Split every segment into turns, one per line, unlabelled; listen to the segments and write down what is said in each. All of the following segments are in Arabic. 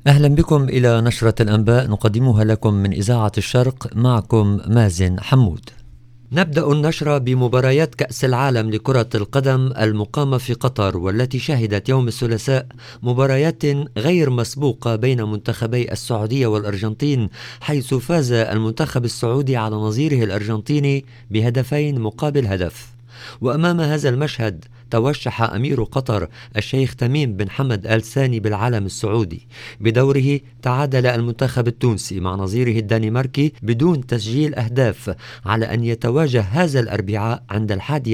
أهلا بكم إلى نشرة الأنباء نقدمها لكم من إذاعة الشرق، معكم مازن حمود. نبدأ النشرة بمباريات كأس العالم لكرة القدم المقامة في قطر، والتي شهدت يوم الثلاثاء مباريات غير مسبوقة بين منتخبي السعودية والأرجنتين، حيث فاز المنتخب السعودي على نظيره الأرجنتيني بهدفين مقابل هدف. وأمام هذا المشهد توشح أمير قطر الشيخ تميم بن حمد آل ثاني بالعلم السعودي. بدوره تعادل المنتخب التونسي مع نظيره الدنماركي بدون تسجيل أهداف، على أن يتواجه هذا الأربعاء عند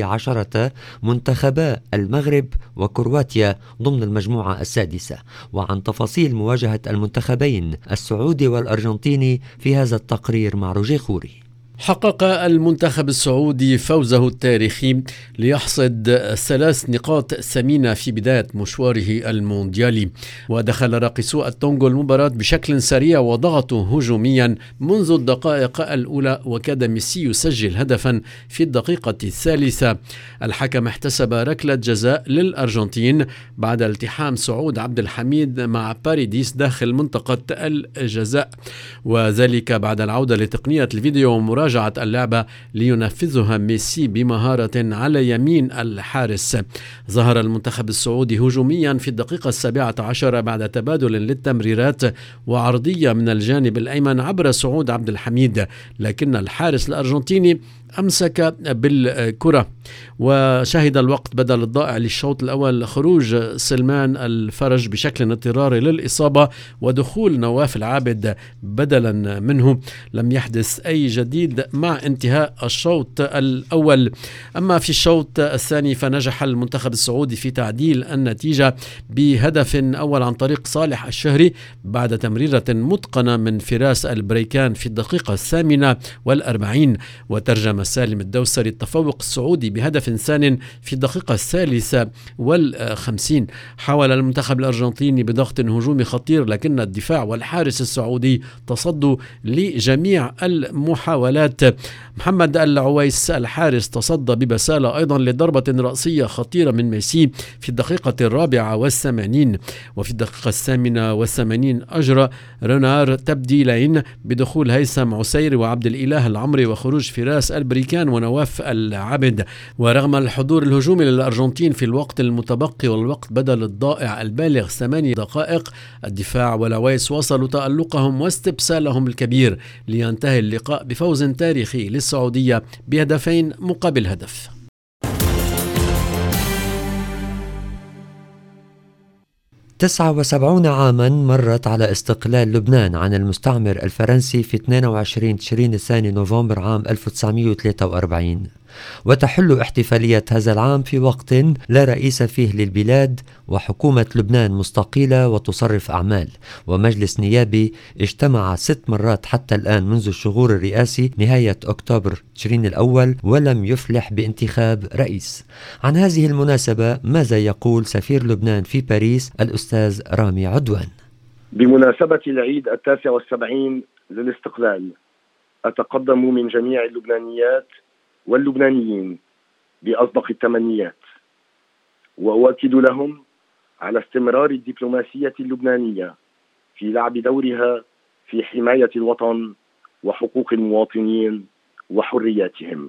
11 منتخبا المغرب وكرواتيا ضمن المجموعة السادسة. وعن تفاصيل مواجهة المنتخبين السعودي والأرجنتيني في هذا التقرير مع روجيه خوري.
حقق المنتخب السعودي فوزه التاريخي ليحصد 3 نقاط ثمينة في بداية مشواره المونديالي، ودخل راقصو التونغو المباراة بشكل سريع وضغطوا هجوميا منذ الدقائق الأولى، وكاد ميسي يسجل هدفا في الدقيقة الثالثة. الحكم احتسب ركلة جزاء للأرجنتين بعد التحام سعود عبد الحميد مع باريديس داخل منطقة الجزاء، وذلك بعد العودة لتقنية الفيديو ومراجعة اللعبة لينفذها ميسي بمهارة على يمين الحارس. ظهر المنتخب السعودي هجوميا في الدقيقة 17 بعد تبادل للتمريرات وعرضية من الجانب الأيمن عبر سعود عبد الحميد، لكن الحارس الأرجنتيني أمسك بالكرة. وشهد الوقت بدل الضائع للشوط الأول خروج سلمان الفرج بشكل اضطراري للإصابة ودخول نواف العابد بدلا منه. لم يحدث أي جديد مع انتهاء الشوط الأول. أما في الشوط الثاني فنجح المنتخب السعودي في تعديل النتيجة بهدف أول عن طريق صالح الشهري بعد تمريرة متقنة من فراس البريكان في الدقيقة 48، وترجم سالم الدوسري التفوق السعودي بهدف ثان في الدقيقة 53. حاول المنتخب الأرجنتيني بضغط هجومي خطير، لكن الدفاع والحارس السعودي تصدوا لجميع المحاولات. محمد العويس الحارس تصدى ببسالة أيضا لضربة رأسية خطيرة من ميسي في الدقيقة 84، وفي الدقيقة 88 أجرى رونار تبديلين بدخول هيثم عسير وعبد الإله العمري وخروج فراس البريكان ونواف العبد. ورغم الحضور الهجومي للأرجنتين في الوقت المتبقي والوقت بدل الضائع البالغ 8 دقائق، الدفاع والعويس وصلوا تألقهم واستبسالهم الكبير لينتهي اللقاء بفوز تاريخي للسعودية بهدفين مقابل هدف.
79 عاما مرت على استقلال لبنان عن المستعمر الفرنسي في 22 تشرين الثاني نوفمبر عام 1943، وتحل احتفالية هذا العام في وقت لا رئيس فيه للبلاد، وحكومة لبنان مستقيلة وتصرف أعمال، ومجلس نيابي اجتمع 6 مرات حتى الآن منذ الشهور الرئاسي نهاية أكتوبر تشرين الأول، ولم يفلح بانتخاب رئيس. عن هذه المناسبة ماذا يقول سفير لبنان في باريس الأستاذ رامي عدوان؟
بمناسبة العيد 79 للاستقلال، أتقدم من جميع اللبنانيات واللبنانيين بأصدق التمنيات، وأؤكد لهم على استمرار الدبلوماسية اللبنانية في لعب دورها في حماية الوطن وحقوق المواطنين وحرياتهم.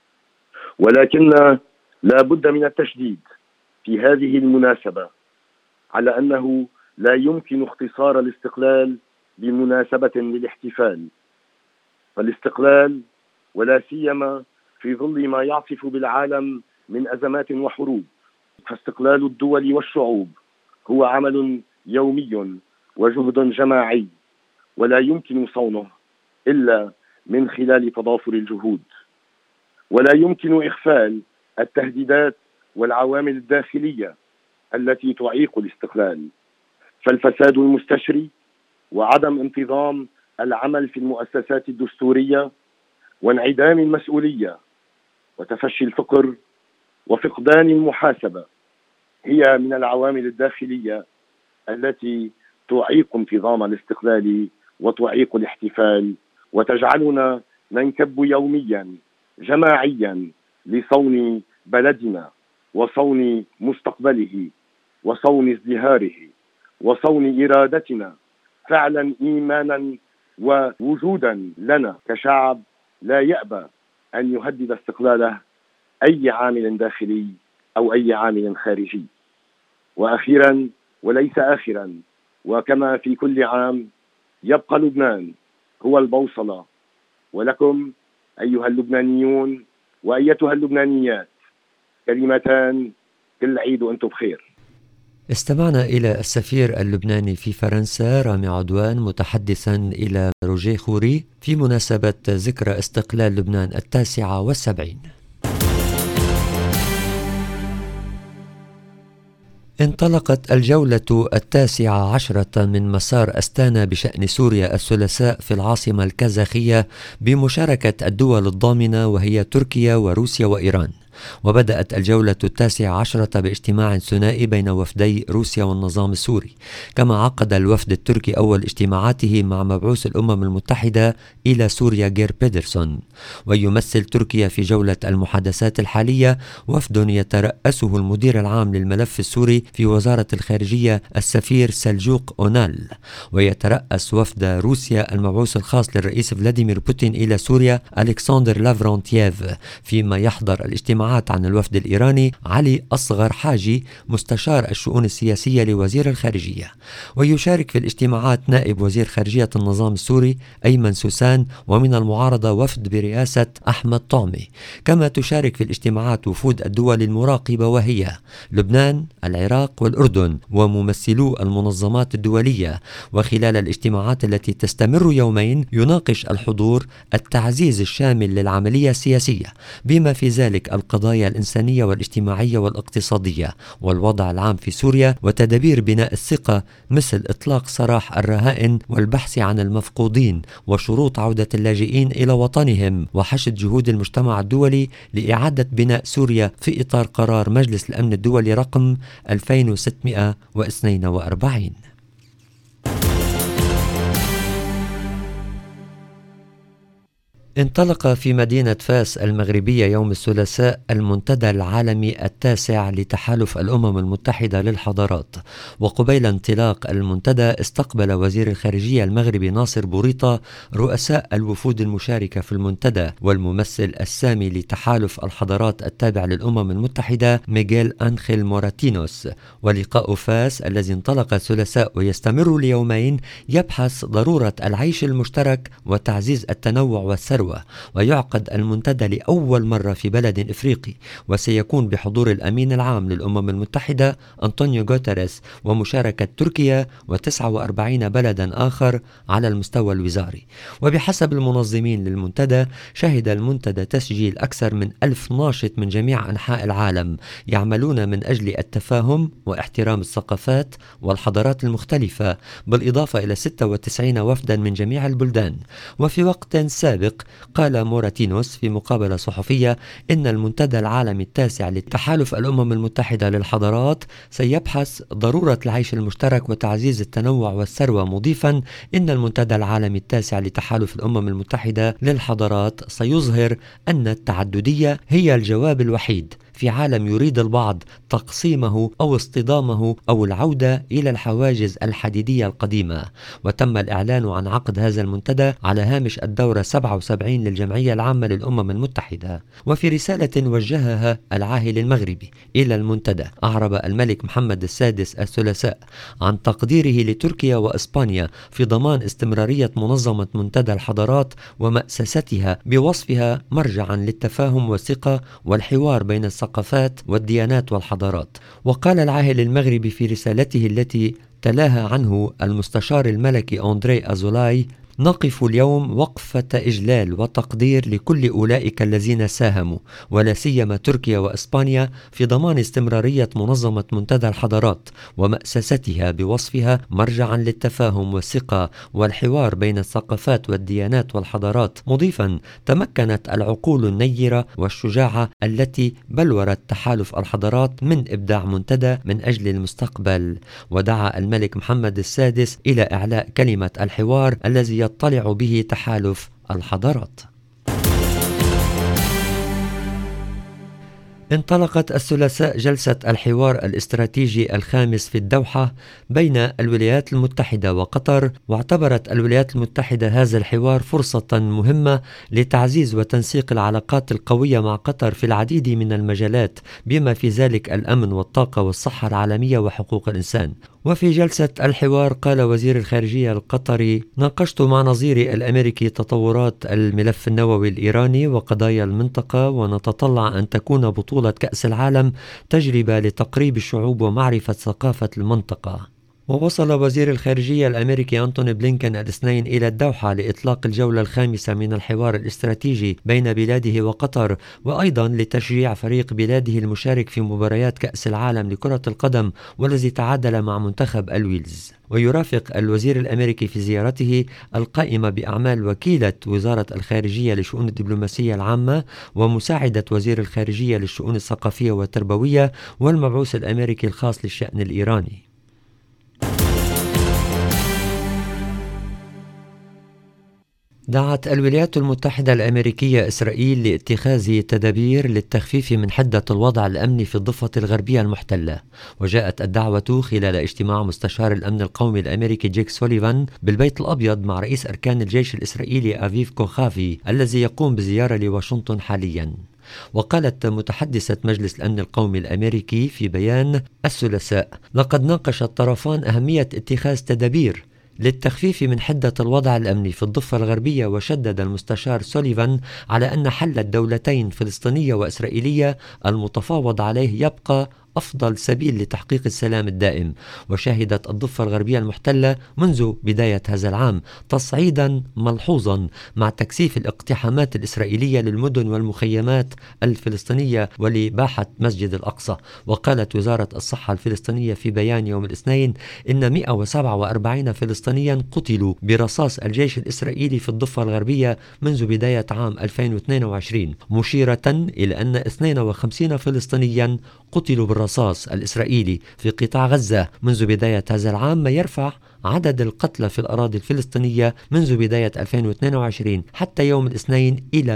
ولكن لا بد من التشديد في هذه المناسبة على أنه لا يمكن اختصار الاستقلال بمناسبة للاحتفال، فالاستقلال ولا سيما في ظل ما يعصف بالعالم من أزمات وحروب، فاستقلال الدول والشعوب هو عمل يومي وجهد جماعي، ولا يمكن صونه إلا من خلال تضافر الجهود. ولا يمكن إغفال التهديدات والعوامل الداخلية التي تعيق الاستقلال، فالفساد المستشري وعدم انتظام العمل في المؤسسات الدستورية وانعدام المسؤولية وتفشي الفقر وفقدان المحاسبة هي من العوامل الداخلية التي تعيق انتظام الاستقلال وتعيق الاحتفال، وتجعلنا ننكب يوميا جماعيا لصون بلدنا وصون مستقبله وصون ازدهاره وصون إرادتنا فعلا إيمانا ووجودا لنا كشعب لا يأبى أن يهدد استقلاله أي عامل داخلي أو أي عامل خارجي. وأخيرا وليس آخرا، وكما في كل عام، يبقى لبنان هو البوصلة. ولكم أيها اللبنانيون وأيتها اللبنانيات كلمتان: كل عيد وأنتم بخير.
استمعنا إلى السفير اللبناني في فرنسا رامي عدوان متحدثا إلى روجيه خوري في مناسبة ذكرى استقلال لبنان 79. انطلقت الجولة 19 من مسار أستانا بشأن سوريا الثلاثاء في العاصمة الكازاخية بمشاركة الدول الضامنة وهي تركيا وروسيا وإيران. وبدأت الجولة 19 باجتماع ثنائي بين وفدي روسيا والنظام السوري، كما عقد الوفد التركي أول اجتماعاته مع مبعوث الأمم المتحدة إلى سوريا غير بيدرسون. ويمثل تركيا في جولة المحادثات الحالية وفد يترأسه المدير العام للملف السوري في وزارة الخارجية السفير سلجوق أونال. ويترأس وفد روسيا المبعوث الخاص للرئيس فلاديمير بوتين إلى سوريا ألكسندر لافرونتييف، فيما يحضر الاجتماعات عن الوفد الإيراني علي أصغر حاجي مستشار الشؤون السياسية لوزير الخارجية. ويشارك في الاجتماعات نائب وزير خارجية النظام السوري أيمن سوسان، ومن المعارضة وفد برئاسة أحمد طعمي. كما تشارك في الاجتماعات وفود الدول المراقبة وهي لبنان، العراق والأردن، وممثلو المنظمات الدولية. وخلال الاجتماعات التي تستمر يومين يناقش الحضور التعزيز الشامل للعملية السياسية، بما في ذلك القضايا الإنسانية والاجتماعية والاقتصادية والوضع العام في سوريا وتدابير بناء الثقة، مثل إطلاق سراح الرهائن والبحث عن المفقودين وشروط عودة اللاجئين إلى وطنهم، وحشد جهود المجتمع الدولي لإعادة بناء سوريا في إطار قرار مجلس الأمن الدولي رقم 2642. انطلق في مدينة فاس المغربية يوم الثلاثاء المنتدى العالمي 9 لتحالف الأمم المتحدة للحضارات. وقبيل انطلاق المنتدى استقبل وزير الخارجية المغربي ناصر بوريطة رؤساء الوفود المشاركة في المنتدى والممثل السامي لتحالف الحضارات التابع للأمم المتحدة ميغيل أنخيل موراتينوس. ولقاء فاس الذي انطلق الثلاثاء ويستمر ليومين يبحث ضرورة العيش المشترك وتعزيز التنوع والثروة. ويعقد المنتدى لأول مرة في بلد إفريقي، وسيكون بحضور الأمين العام للأمم المتحدة أنطونيو غوتيريس ومشاركة تركيا و49 بلدا آخر على المستوى الوزاري. وبحسب المنظمين للمنتدى شهد المنتدى تسجيل أكثر من 1000 ناشط من جميع أنحاء العالم يعملون من أجل التفاهم واحترام الثقافات والحضارات المختلفة، بالإضافة إلى 96 وفدا من جميع البلدان. وفي وقت سابق قال موراتينوس في مقابلة صحفية إن المنتدى العالمي 9 لتحالف الأمم المتحدة للحضارات سيبحث ضرورة العيش المشترك وتعزيز التنوع والثروة، مضيفا إن المنتدى العالمي 9 لتحالف الأمم المتحدة للحضارات سيظهر أن التعددية هي الجواب الوحيد في عالم يريد البعض تقسيمه أو اصطدامه أو العودة إلى الحواجز الحديدية القديمة. وتم الإعلان عن عقد هذا المنتدى على هامش الدورة 77 للجمعية العامة للأمم المتحدة. وفي رسالة وجهها العاهل المغربي إلى المنتدى، أعرب الملك محمد السادس الثلاثاء عن تقديره لتركيا وإسبانيا في ضمان استمرارية منظمة منتدى الحضارات ومأسستها بوصفها مرجعا للتفاهم والثقة والحوار بين الثقافات والديانات والحضارات. وقال العاهل المغربي في رسالته التي تلاها عنه المستشار الملكي أندري أزولاي: نقف اليوم وقفة إجلال وتقدير لكل أولئك الذين ساهموا، ولا سيما تركيا وإسبانيا، في ضمان استمرارية منظمة منتدى الحضارات ومأسستها بوصفها مرجعا للتفاهم والثقة والحوار بين الثقافات والديانات والحضارات، مضيفا: تمكنت العقول النيرة والشجاعة التي بلورت تحالف الحضارات من إبداع منتدى من أجل المستقبل. ودعا الملك محمد السادس إلى إعلاء كلمة الحوار الذي يطلع به تحالف الحضارات. انطلقت الثلاثاء جلسة الحوار الاستراتيجي الخامس في الدوحة بين الولايات المتحدة وقطر، واعتبرت الولايات المتحدة هذا الحوار فرصة مهمة لتعزيز وتنسيق العلاقات القوية مع قطر في العديد من المجالات، بما في ذلك الأمن والطاقة والصحة العالمية وحقوق الإنسان. وفي جلسة الحوار قال وزير الخارجية القطري: ناقشت مع نظيري الأمريكي تطورات الملف النووي الإيراني وقضايا المنطقة، ونتطلع أن تكون بطولة كأس العالم تجربة لتقريب الشعوب ومعرفة ثقافة المنطقة. ووصل وزير الخارجية الأمريكي أنتوني بلينكن الاثنين إلى الدوحة لإطلاق الجولة الخامسة من الحوار الاستراتيجي بين بلاده وقطر، وأيضا لتشجيع فريق بلاده المشارك في مباريات كأس العالم لكرة القدم والذي تعادل مع منتخب الويلز. ويرافق الوزير الأمريكي في زيارته القائمة بأعمال وكيلة وزارة الخارجية لشؤون الدبلوماسية العامة ومساعدة وزير الخارجية للشؤون الثقافية والتربوية والمبعوث الأمريكي الخاص للشأن الإيراني. دعت الولايات المتحدة الأمريكية إسرائيل لاتخاذ تدابير للتخفيف من حدة الوضع الأمني في الضفة الغربية المحتلة. وجاءت الدعوة خلال اجتماع مستشار الأمن القومي الأمريكي جيك سوليفان بالبيت الأبيض مع رئيس أركان الجيش الإسرائيلي أفيف كوخافي الذي يقوم بزيارة لواشنطن حاليا. وقالت متحدثة مجلس الأمن القومي الأمريكي في بيان الثلاثاء: لقد ناقش الطرفان أهمية اتخاذ تدابير للتخفيف من حدة الوضع الأمني في الضفة الغربية. وشدد المستشار سوليفان على أن حل الدولتين فلسطينية وإسرائيلية المتفاوض عليه يبقى أفضل سبيل لتحقيق السلام الدائم. وشهدت الضفة الغربية المحتلة منذ بداية هذا العام تصعيدا ملحوظا مع تكثيف الاقتحامات الإسرائيلية للمدن والمخيمات الفلسطينية ولباحة مسجد الأقصى. وقالت وزارة الصحة الفلسطينية في بيان يوم الاثنين إن 147 فلسطينيا قتلوا برصاص الجيش الإسرائيلي في الضفة الغربية منذ بداية عام 2022، مشيرة إلى أن 52 فلسطينيا قتلوا بالرصاص الإسرائيلي في قطاع غزة منذ بداية هذا العام، ما يرفع عدد القتلى في الأراضي الفلسطينية منذ بداية 2022 حتى يوم الاثنين إلى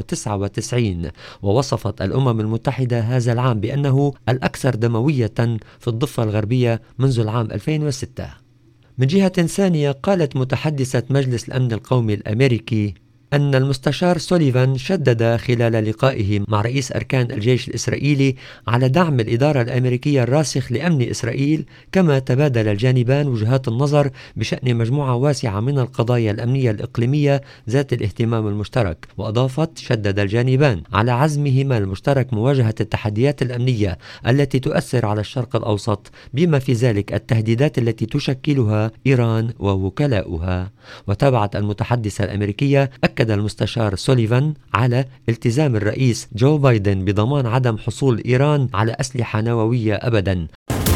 199. ووصفت الأمم المتحدة هذا العام بأنه الأكثر دموية في الضفة الغربية منذ العام 2006. من جهة ثانية قالت متحدثة مجلس الأمن القومي الأمريكي أن المستشار سوليفان شدد خلال لقائه مع رئيس أركان الجيش الإسرائيلي على دعم الإدارة الأمريكية الراسخ لأمن إسرائيل، كما تبادل الجانبان وجهات النظر بشأن مجموعة واسعة من القضايا الأمنية الإقليمية ذات الاهتمام المشترك. وأضافت: شدد الجانبان على عزمهما المشترك مواجهة التحديات الأمنية التي تؤثر على الشرق الأوسط، بما في ذلك التهديدات التي تشكلها إيران ووكلاؤها. وتابعت المتحدثة الأمريكية أكد المستشار سوليفان على التزام الرئيس جو بايدن بضمان عدم حصول إيران على أسلحة نووية أبدا.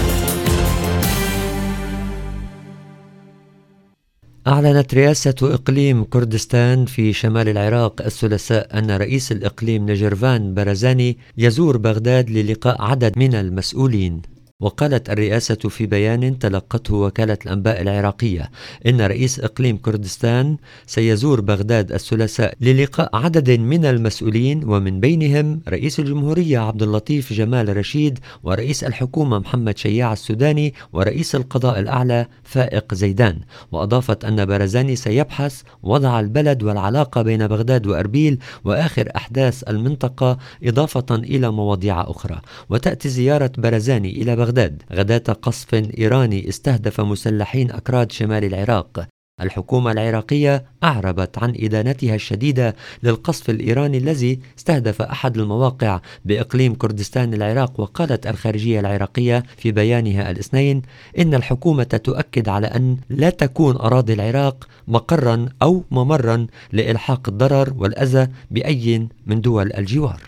أعلنت رئاسة إقليم كردستان في شمال العراق الثلاثاء أن رئيس الإقليم نجرفان بارزاني يزور بغداد للقاء عدد من المسؤولين. وقالت الرئاسة في بيان تلقته وكالة الأنباء العراقية إن رئيس إقليم كردستان سيزور بغداد الثلاثاء للقاء عدد من المسؤولين، ومن بينهم رئيس الجمهورية عبد اللطيف جمال رشيد، ورئيس الحكومة محمد شياع السوداني، ورئيس القضاء الأعلى فائق زيدان. وأضافت أن بارزاني سيبحث وضع البلد والعلاقة بين بغداد وأربيل وآخر أحداث المنطقة، إضافة إلى مواضيع أخرى. وتأتي زيارة بارزاني إلى بغداد غداة قصف إيراني استهدف مسلحين أكراد شمال العراق. الحكومة العراقية أعربت عن إدانتها الشديدة للقصف الإيراني الذي استهدف أحد المواقع بإقليم كردستان العراق. وقالت الخارجية العراقية في بيانها الاثنين إن الحكومة تؤكد على أن لا تكون أراضي العراق مقرا أو ممرا لإلحاق الضرر والأذى بأي من دول الجوار.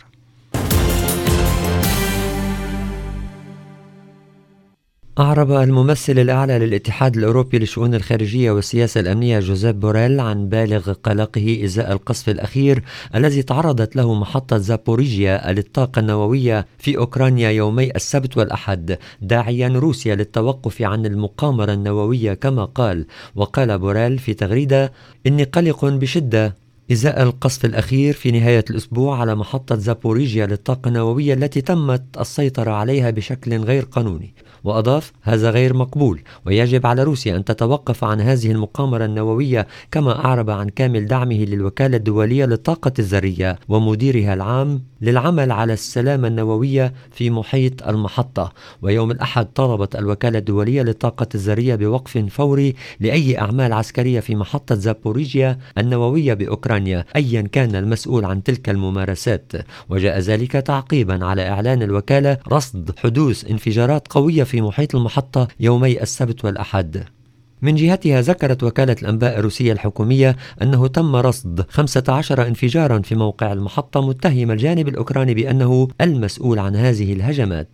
أعرب الممثل الأعلى للاتحاد الأوروبي للشؤون الخارجية والسياسة الأمنية جوزيف بوريل عن بالغ قلقه إزاء القصف الأخير الذي تعرضت له محطة زابوريجيا للطاقة النووية في أوكرانيا يومي السبت والأحد، داعيا روسيا للتوقف عن المقامرة النووية كما قال. وقال بوريل في تغريدة: إني قلق بشدة إزاء القصف الأخير في نهاية الأسبوع على محطة زابوريجيا للطاقة النووية التي تمت السيطرة عليها بشكل غير قانوني. وأضاف: هذا غير مقبول، ويجب على روسيا أن تتوقف عن هذه المقامرة النووية، كما أعرب عن كامل دعمه للوكالة الدولية للطاقة الذرية ومديرها العام للعمل على السلامة النووية في محيط المحطة. ويوم الأحد طلبت الوكالة الدولية للطاقة الذرية بوقف فوري لأي أعمال عسكرية في محطة زابوريجيا النووية بأوكرانيا أيا كان المسؤول عن تلك الممارسات. وجاء ذلك تعقيبا على إعلان الوكالة رصد حدوث انفجارات قوية في محيط المحطة يومي السبت والأحد. من جهتها ذكرت وكالة الأنباء الروسية الحكومية أنه تم رصد 15 انفجارا في موقع المحطة، متهم الجانب الأوكراني بأنه المسؤول عن هذه الهجمات.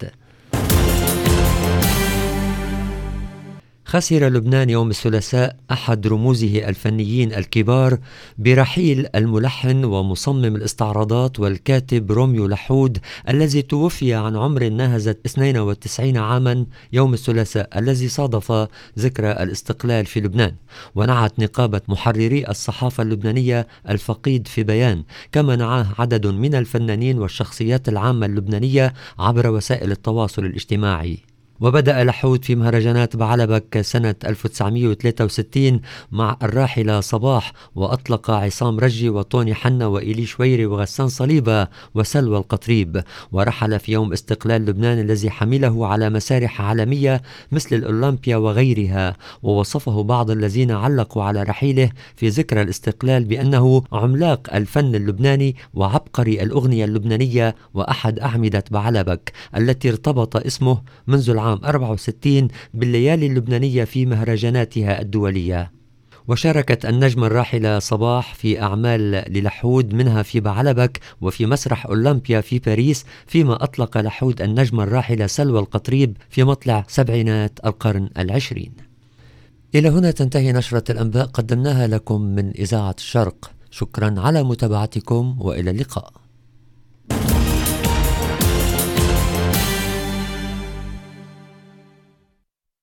خسر لبنان يوم الثلاثاء أحد رموزه الفنيين الكبار برحيل الملحن ومصمم الاستعراضات والكاتب روميو لحود، الذي توفي عن عمر ناهز 92 عاما يوم الثلاثاء الذي صادف ذكرى الاستقلال في لبنان. ونعت نقابة محرري الصحافة اللبنانية الفقيد في بيان، كما نعاه عدد من الفنانين والشخصيات العامة اللبنانية عبر وسائل التواصل الاجتماعي. وبدأ لحود في مهرجانات بعلبك سنة 1963 مع الراحلة صباح، وأطلق عصام رجي وطوني حنا وإيلي شويري وغسان صليبة وسلوى القطريب. ورحل في يوم استقلال لبنان الذي حمله على مسارح عالمية مثل الأولمبيا وغيرها. ووصفه بعض الذين علقوا على رحيله في ذكرى الاستقلال بأنه عملاق الفن اللبناني وعبقري الأغنية اللبنانية وأحد أعمدة بعلبك التي ارتبط اسمه منذ العام 64 بالليالي اللبنانية في مهرجاناتها الدولية. وشاركت النجمة الراحلة صباح في أعمال للحود، منها في بعلبك وفي مسرح أولمبيا في باريس، فيما أطلق لحود النجمة الراحلة سلوى القطريب في مطلع سبعينات القرن العشرين. إلى هنا تنتهي نشرة الأنباء قدمناها لكم من إذاعة الشرق. شكرا على متابعتكم وإلى اللقاء.